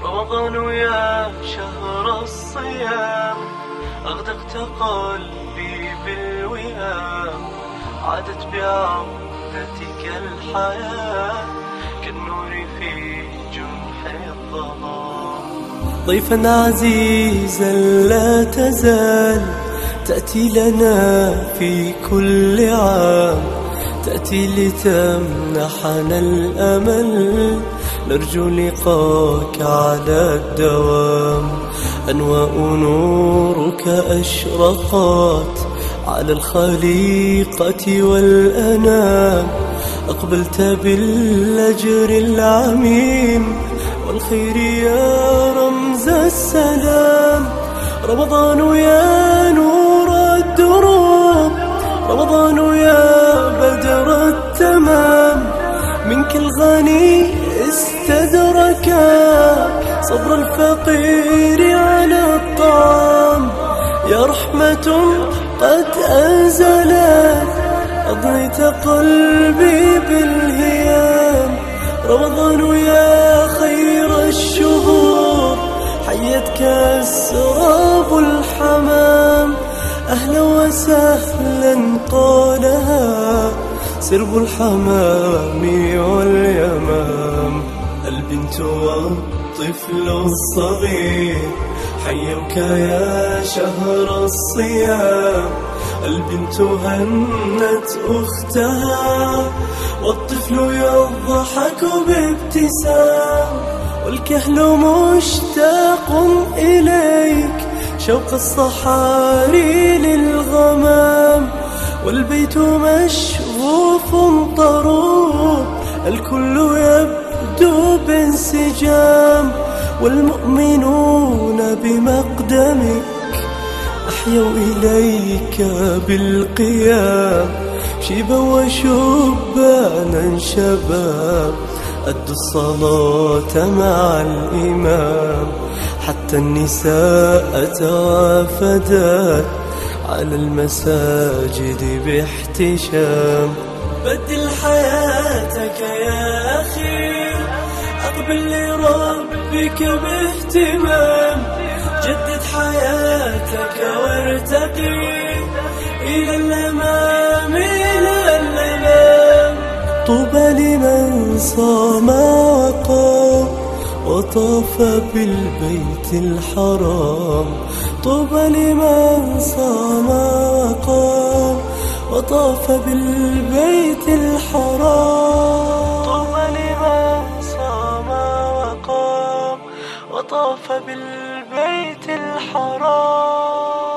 رمضان يا شهر الصيام، أغدقت قلبي بالوئام، عادت بعودتك الحياة كالنور في جنح الظلام. ضيفا عزيزا لا تزال تأتي لنا في كل عام، تأتي لتمنحنا الأمل، نرجو لقاك على الدوام. أنواء نورك أشرقت على الخليقة والأنام، أقبلت بالأجر العميم والخير يا رمز السلام. رمضان يا نور الدروب، رمضان يا بدر التمام، منك الغني استدركا صبر الفقير على الطعام. يا رحمة قد أنزلت أضنيت قلبي بالهيام. رمضان يا خير الشهور حيتك السراب الحمام. أهلا وسهلا قالها سرب الحمام واليمام. البنت والطفل الصغير حيوك يا شهر الصيام. البنت هنت أختها والطفل يضحك بابتسام، والكهل مشتاق إليك شوق الصحاري للغمام. والبيت مشغوف طروب الكل يبدو بانسجام، والمؤمنون بمقدمك أحيوا إليك بالقيام. شيبا وشبانا شباب أدوا الصلاة مع الإمام، حتى النساء توافدت على المساجد باحتشام. بدل حياتك يا أخي، أقبل لربك باهتمام، جدد حياتك وارتقي إلى الأمام إلى الأمام. طوبى لمن صام وقام وطاف بالبيت الحرام. طوبى لمن صام وقام وطاف بالبيت الحرام. طوبى لمن صام وقام وطاف بالبيت الحرام.